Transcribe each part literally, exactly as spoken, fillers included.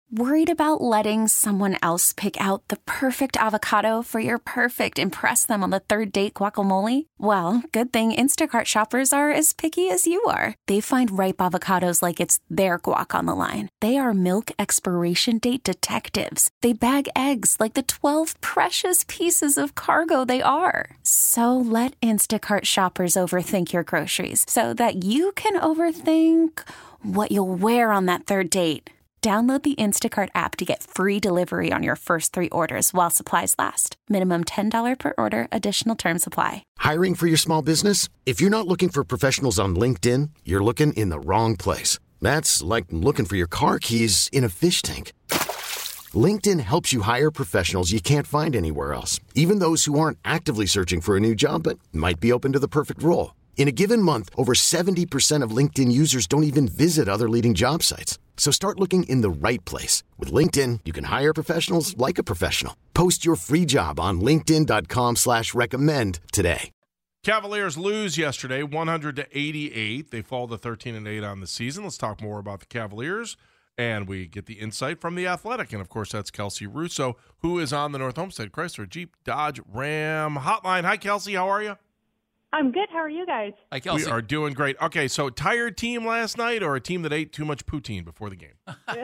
Worried about letting someone else pick out the perfect avocado for your perfect impress them on the third date guacamole? Well, good thing Instacart shoppers are as picky as you are. They find ripe avocados like it's their guac on the line. They are milk expiration date detectives. They bag eggs like the twelve precious pieces of cargo they are. So let Instacart shoppers overthink your groceries so that you can overthink what you'll wear on that third date. Download the Instacart app to get free delivery on your first three orders while supplies last. Minimum ten dollars per order. Additional terms apply. Hiring for your small business? If you're not looking for professionals on LinkedIn, you're looking in the wrong place. That's like looking for your car keys in a fish tank. LinkedIn helps you hire professionals you can't find anywhere else, even those who aren't actively searching for a new job but might be open to the perfect role. In a given month, over seventy percent of LinkedIn users don't even visit other leading job sites. So start looking in the right place. With LinkedIn, you can hire professionals like a professional. Post your free job on linkedin dot com slash recommend today. Cavaliers lose yesterday, one hundred to eighty-eight. They fall to thirteen and eight on the season. Let's talk more about the Cavaliers. And we get the insight from The Athletic. And, of course, that's Kelsey Russo, who is on the North Homestead Chrysler Jeep Dodge Ram hotline. Hi, Kelsey. How are you? I'm good. How are you guys? Hi, Kelsey. We are doing great. Okay, so tired team last night or a team that ate too much poutine before the game?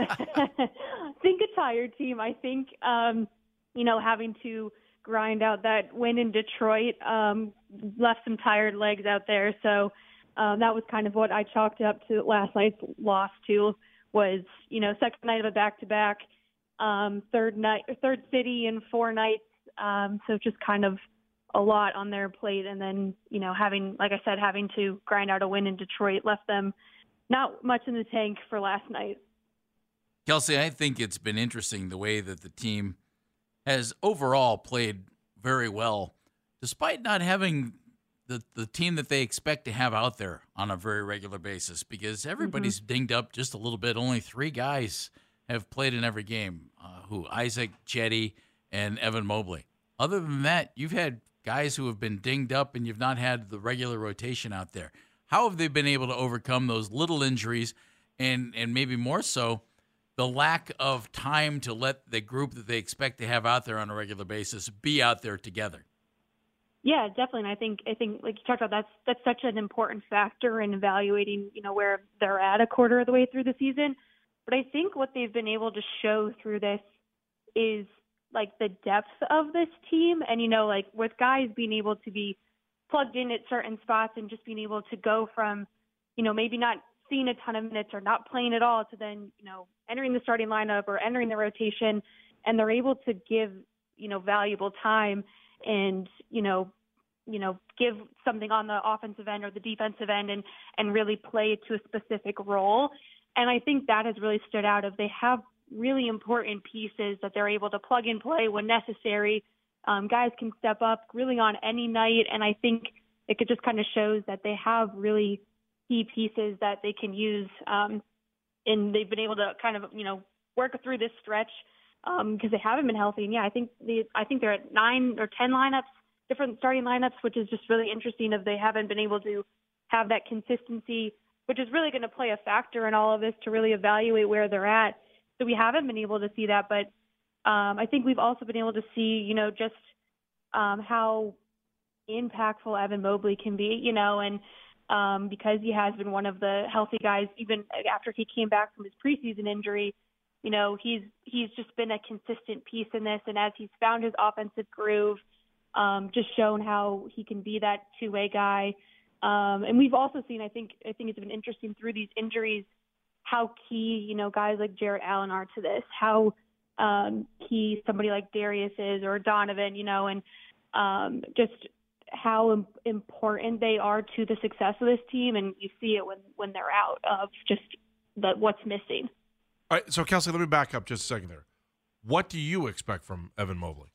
I think a tired team. I think, um, you know, having to grind out that win in Detroit um, left some tired legs out there. So um, that was kind of what I chalked up to last night's loss to was, you know, second night of a back-to-back, um, third night, third city in four nights. Um, so just kind of a lot on their plate. And then, you know, having, like I said, having to grind out a win in Detroit left them not much in the tank for last night. Kelsey, I think it's been interesting the way that the team has overall played very well, despite not having the, the team that they expect to have out there on a very regular basis, because everybody's mm-hmm. dinged up just a little bit. Only three guys have played in every game, uh, who Isaac, Chetty, and Evan Mobley. Other than that, you've had guys who have been dinged up and you've not had the regular rotation out there. How have they been able to overcome those little injuries and, and maybe more so the lack of time to let the group that they expect to have out there on a regular basis be out there together? Yeah, definitely. And I think, I think like you talked about, that's, that's such an important factor in evaluating, you know, where they're at a quarter of the way through the season. But I think what they've been able to show through this is like the depth of this team, and, you know, like with guys being able to be plugged in at certain spots and just being able to go from, you know, maybe not seeing a ton of minutes or not playing at all to then, you know, entering the starting lineup or entering the rotation, and they're able to give, you know, valuable time and, you know, you know, give something on the offensive end or the defensive end and, and really play to a specific role. And I think that has really stood out of they have really important pieces that they're able to plug and play when necessary. Um, guys can step up really on any night, and I think it could just kind of shows that they have really key pieces that they can use, um, and they've been able to kind of, you know, work through this stretch because um, they haven't been healthy. And yeah, I think the I think they're at nine or ten lineups, different starting lineups, which is just really interesting if they haven't been able to have that consistency, which is really going to play a factor in all of this to really evaluate where they're at. So we haven't been able to see that, but um, I think we've also been able to see, you know, just um, how impactful Evan Mobley can be, you know, and um, because he has been one of the healthy guys, even after he came back from his preseason injury, you know, he's he's just been a consistent piece in this. And as he's found his offensive groove, um, just shown how he can be that two-way guy. Um, and we've also seen, I think, I think it's been interesting through these injuries, how key, you know, guys like Jarrett Allen are to this, how um, key somebody like Darius is or Donovan, you know, and um, just how im- important they are to the success of this team. And you see it when, when they're out of just the, what's missing. All right, so Kelsey, let me back up just a second there. What do you expect from Evan Mobley?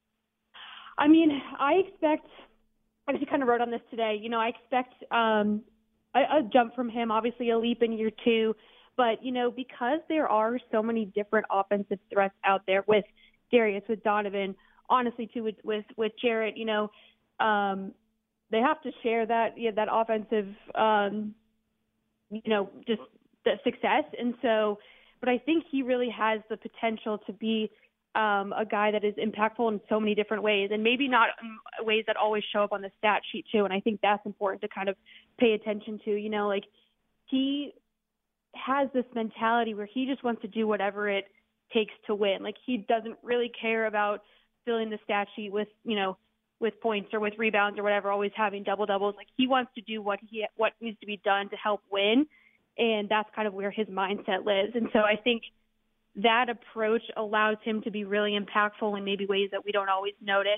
I mean, I expect, I actually kind of wrote on this today, you know, I expect um, a, a jump from him, obviously a leap in year two. But, you know, because there are so many different offensive threats out there with Darius, with Donovan, honestly, too, with, with, with Jarrett, you know, um, they have to share that, yeah, that offensive, um, you know, just the success. And so, but I think he really has the potential to be um, a guy that is impactful in so many different ways, and maybe not in ways that always show up on the stat sheet too. And I think that's important to kind of pay attention to. You know, like he has this mentality where he just wants to do whatever it takes to win. Like he doesn't really care about filling the stat sheet with, you know, with points or with rebounds or whatever, always having double doubles. Like he wants to do what he what needs to be done to help win, and that's kind of where his mindset lives. And so I think that approach allows him to be really impactful in maybe ways that we don't always notice.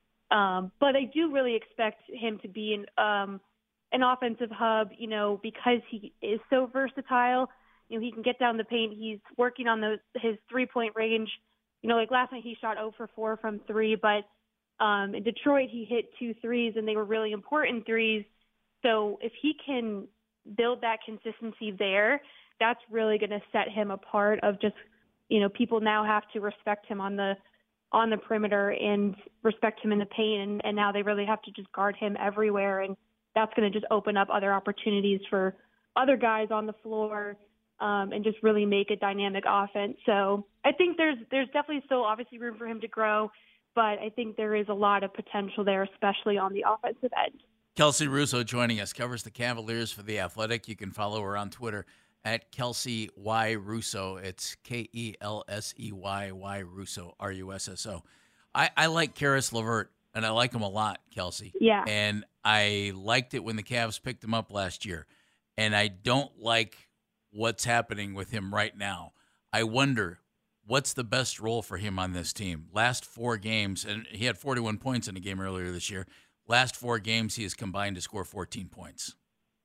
Um, but I do really expect him to be an um, an offensive hub, you know, because he is so versatile. You know, he can get down the paint. He's working on those his three point range. You know, like last night he shot zero for four from three, but um, in Detroit he hit two threes and they were really important threes. So if he can build that consistency there, that's really going to set him apart of just, you know, people now have to respect him on the on the perimeter and respect him in the paint, and, and now they really have to just guard him everywhere, and that's going to just open up other opportunities for other guys on the floor um, and just really make a dynamic offense. So I think there's there's definitely still obviously room for him to grow, but I think there is a lot of potential there, especially on the offensive end. Kelsey Russo joining us, covers the Cavaliers for The Athletic. You can follow her on Twitter at Kelsey Y. Russo. It's K E L S E Y Y Russo, R U S S O. I, I like Karis LeVert, and I like him a lot, Kelsey. Yeah. And I liked it when the Cavs picked him up last year. And I don't like what's happening with him right now. I wonder, what's the best role for him on this team? Last four games, and he had forty-one points in a game earlier this year. Last four games, he has combined to score fourteen points.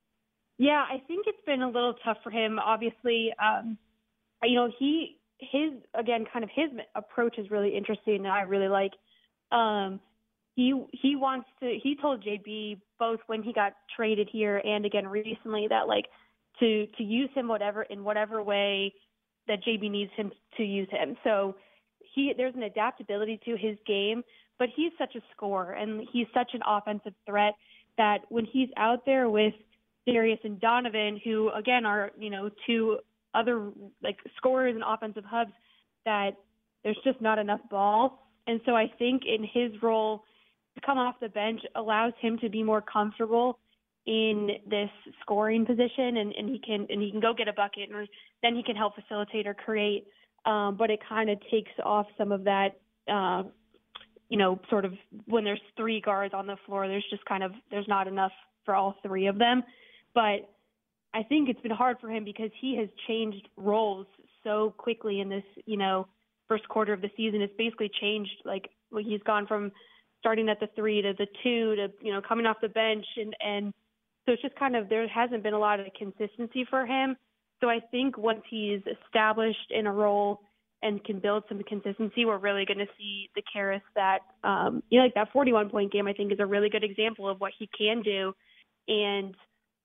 Yeah, I think it's been a little tough for him. Obviously, um, you know, he his again, kind of his approach is really interesting, and I really like. Um, he he wants to. He told J B both when he got traded here and again recently that like to to use him whatever in whatever way that J B needs him to use him. So he there's an adaptability to his game, but he's such a scorer and he's such an offensive threat that when he's out there with Darius and Donovan, who again are, you know, two other like scorers and offensive hubs, that there's just not enough ball. And so I think in his role to come off the bench allows him to be more comfortable in this scoring position, and, and he can and he can go get a bucket, and then he can help facilitate or create. Um, but it kind of takes off some of that, uh, you know, sort of when there's three guards on the floor, there's just kind of there's not enough for all three of them. But I think it's been hard for him because he has changed roles so quickly in this, you know, first quarter of the season. It's basically changed. Like he's gone from starting at the three to the two to, you know, coming off the bench. And, and so it's just kind of, there hasn't been a lot of consistency for him. So I think once he's established in a role and can build some consistency, we're really going to see the Karis that, um, you know, like that forty-one point game, I think is a really good example of what he can do. And,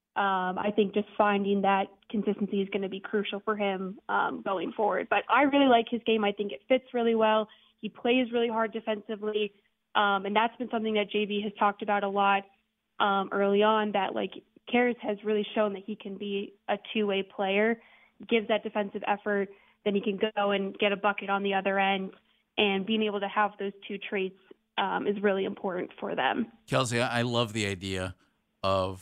Um, I think just finding that consistency is going to be crucial for him um, going forward. But I really like his game. I think it fits really well. He plays really hard defensively, um, and that's been something that J B has talked about a lot um, early on, that, like, Karis has really shown that he can be a two-way player, gives that defensive effort, then he can go and get a bucket on the other end, and being able to have those two traits um, is really important for them. Kelsey, I love the idea of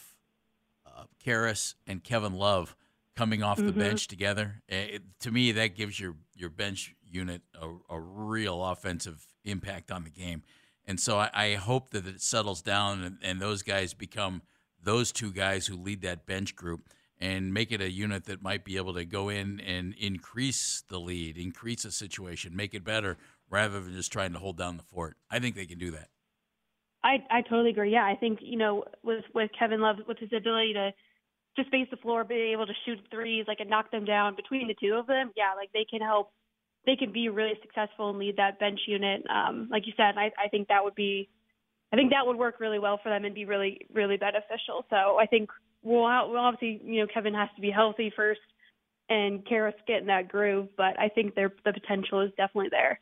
Karis and Kevin Love coming off the mm-hmm. bench together. It, to me, that gives your, your bench unit a, a real offensive impact on the game. And so I, I hope that it settles down and, and those guys become those two guys who lead that bench group and make it a unit that might be able to go in and increase the lead, increase the situation, make it better, rather than just trying to hold down the fort. I think they can do that. I, I totally agree. Yeah, I think, you know, with, with Kevin Love, with his ability to just space the floor, be able to shoot threes, like, and knock them down between the two of them, yeah, like, they can help, they can be really successful and lead that bench unit. Um, like you said, I, I think that would be, I think that would work really well for them and be really, really beneficial. So I think we'll, we'll obviously, you know, Kevin has to be healthy first and Karis get in that groove, but I think their the potential is definitely there.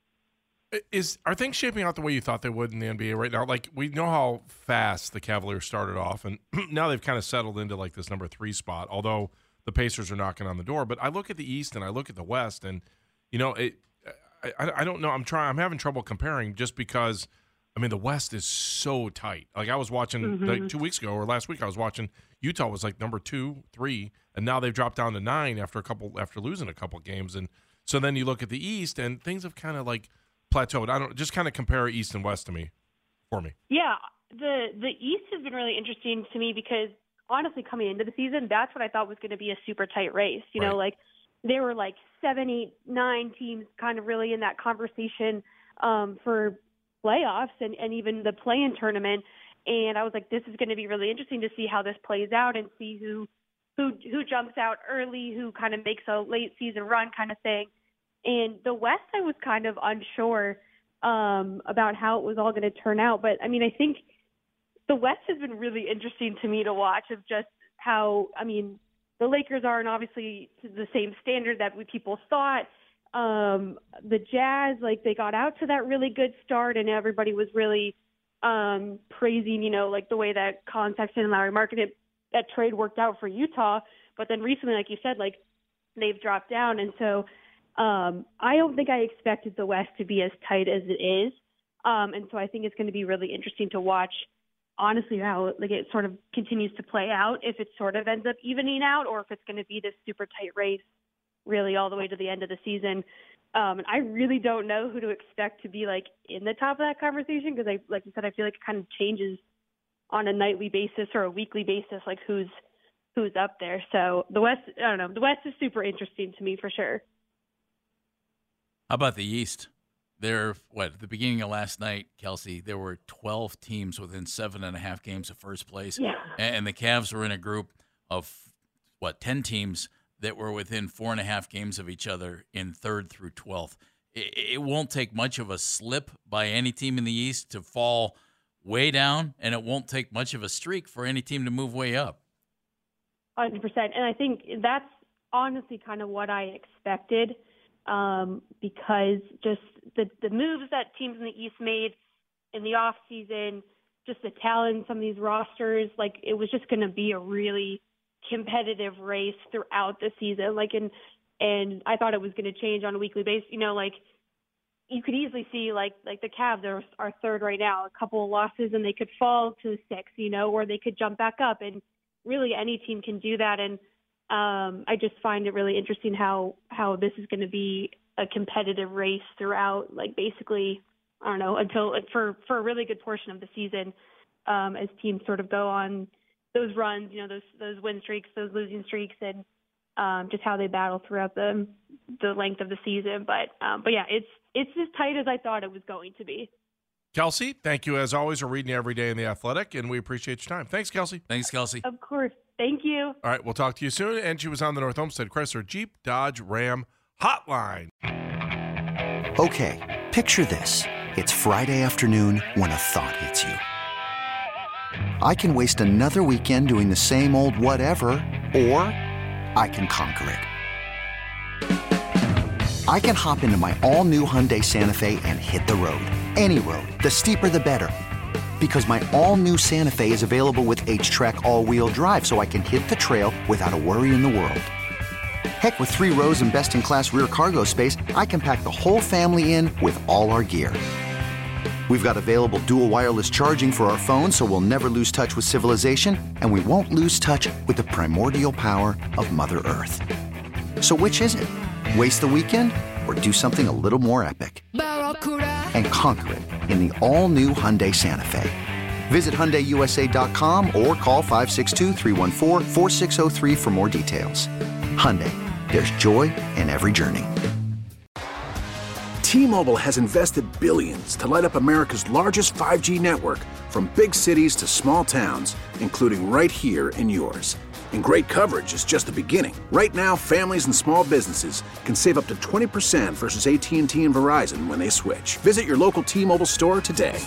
Is are things shaping out the way you thought they would in the N B A right now? Like, we know how fast the Cavaliers started off, and now they've kind of settled into like this number three spot. Although the Pacers are knocking on the door. But I look at the East and I look at the West, and you know, it. I, I don't know. I'm trying. I'm having trouble comparing just because. I mean, the West is so tight. Like I was watching mm-hmm. like two weeks ago or last week, I was watching Utah was like number two, three, and now they've dropped down to nine after a couple after losing a couple games. And so then you look at the East, and things have kind of like plateaued. I don't just kind of compare East and West to me, for me. Yeah, the the East has been really interesting to me because honestly, coming into the season, that's what I thought was going to be a super tight race. You right. know, like there were like seven, eight, nine teams kind of really in that conversation um, for playoffs and, and even the play-in tournament. And I was like, this is going to be really interesting to see how this plays out and see who who who jumps out early, who kind of makes a late season run kind of thing. And the West, I was kind of unsure um, about how it was all going to turn out. But, I mean, I think the West has been really interesting to me to watch of just how, I mean, the Lakers aren't obviously to the same standard that we people thought. Um, the Jazz, like they got out to that really good start and everybody was really um, praising, you know, like the way that Colin Sexton and Lauri Markkanen, that trade worked out for Utah. But then recently, like you said, like they've dropped down. And so um, I don't think I expected the West to be as tight as it is. Um, and so I think it's going to be really interesting to watch, honestly, how like it sort of continues to play out, if it sort of ends up evening out or if it's going to be this super tight race really all the way to the end of the season. Um, and I really don't know who to expect to be like in the top of that conversation because I, like you said, I feel like it kind of changes on a nightly basis or a weekly basis, like who's who's up there. So the West, I don't know, the West is super interesting to me for sure. How about the East? There, what, at the beginning of last night, Kelsey, there were twelve teams within seven and a half games of first place. Yeah. And the Cavs were in a group of, what, ten teams that were within four and a half games of each other in third through twelfth. It, it won't take much of a slip by any team in the East to fall way down, and it won't take much of a streak for any team to move way up. one hundred percent. And I think that's honestly kind of what I expected um, because just the, the moves that teams in the East made in the offseason, just the talent in some of these rosters, like it was just going to be a really competitive race throughout the season. Like, and, and I thought it was going to change on a weekly basis. You know, like you could easily see like, like the Cavs are, are third right now, a couple of losses and they could fall to six, you know, or they could jump back up, and really any team can do that. And um, I just find it really interesting how, how this is going to be a competitive race throughout, like basically, I don't know, until for, for a really good portion of the season um, as teams sort of go on those runs, you know, those those win streaks, those losing streaks, and um, just how they battle throughout the the length of the season. But um, but yeah, it's it's as tight as I thought it was going to be. Kelsey, thank you as always for reading every day in The Athletic, and we appreciate your time. Thanks, Kelsey. Thanks, Kelsey. Of course. Thank you. All right, we'll talk to you soon. And she was on the North Olmsted Chrysler Jeep Dodge Ram Hotline. Okay, picture this. It's Friday afternoon when a thought hits you. I can waste another weekend doing the same old whatever, or I can conquer it. I can hop into my all-new Hyundai Santa Fe and hit the road. Any road. The steeper, the better. Because my all-new Santa Fe is available with H-Track all-wheel drive, so I can hit the trail without a worry in the world. Heck, with three rows and best-in-class rear cargo space, I can pack the whole family in with all our gear. We've got available dual wireless charging for our phones, so we'll never lose touch with civilization, and we won't lose touch with the primordial power of Mother Earth. So which is it? Waste the weekend or do something a little more epic? And conquer it in the all-new Hyundai Santa Fe. Visit Hyundai U S A dot com or call five six two, three one four, four six zero three for more details. Hyundai, there's joy in every journey. T-Mobile has invested billions to light up America's largest five G network, from big cities to small towns, including right here in yours. And great coverage is just the beginning. Right now, families and small businesses can save up to twenty percent versus A T and T and Verizon when they switch. Visit your local T-Mobile store today.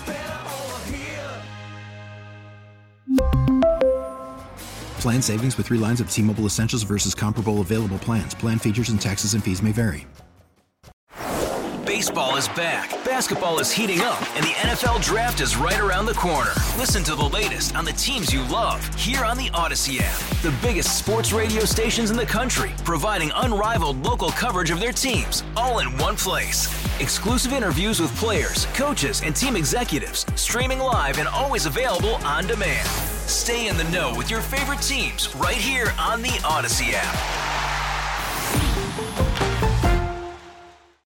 Plan savings with three lines of T-Mobile Essentials versus comparable available plans. Plan features and taxes and fees may vary. Baseball is back, basketball is heating up, and the N F L Draft is right around the corner. Listen to the latest on the teams you love here on the Odyssey app. The biggest sports radio stations in the country, providing unrivaled local coverage of their teams, all in one place. Exclusive interviews with players, coaches, and team executives, streaming live and always available on demand. Stay in the know with your favorite teams right here on the Odyssey app.